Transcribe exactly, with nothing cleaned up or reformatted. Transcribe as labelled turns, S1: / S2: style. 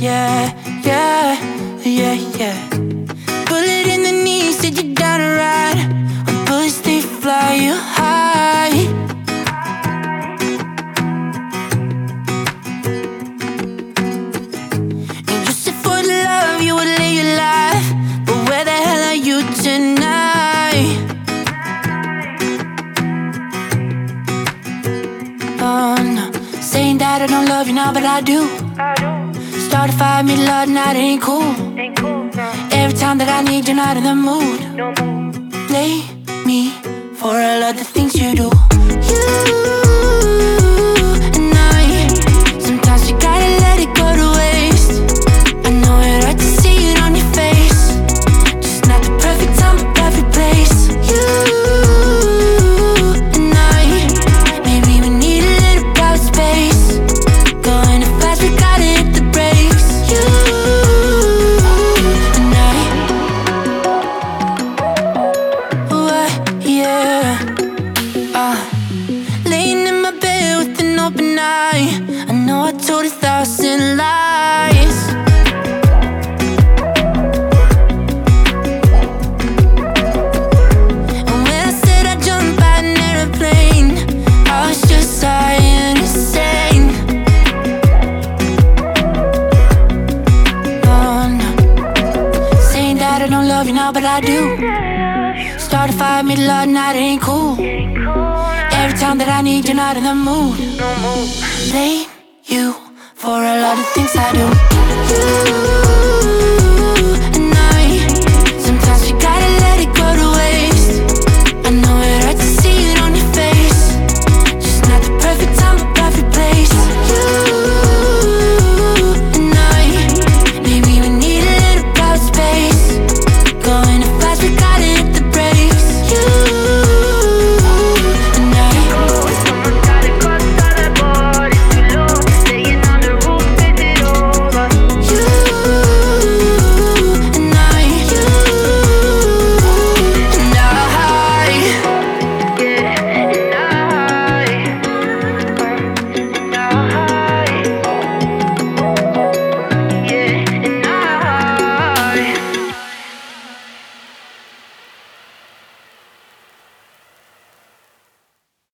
S1: yeah, yeah, yeah, yeah. Bullet in the knee, said you're down to ride. On bullets they fly you high. And you said for the love you would lay your life, but where the hell are you tonight? Oh no, saying that I don't love you now, but I do. Started fire, made love, now it ain't cool. Every time that I need, you're not in the mood. Blame me for all of the things you do. You and I, sometimes you gotta let it go to waste. I know it hurts to see it on your face, just not the perfect time or perfect place. You and I, maybe we need a little private space. Going too fast, we gotta hit the brakes. You and I, what, yeah. Uh, laying in my bed with an open eye, I know I told a thousand lies. And when I said I'd jump out an airplane, I was just high and insane. Oh no, saying that I don't love you now, but I do. Started fire, made love, now it ain't cool. Every time that I need, you're not in the mood. Blame you for a lot of things I do. You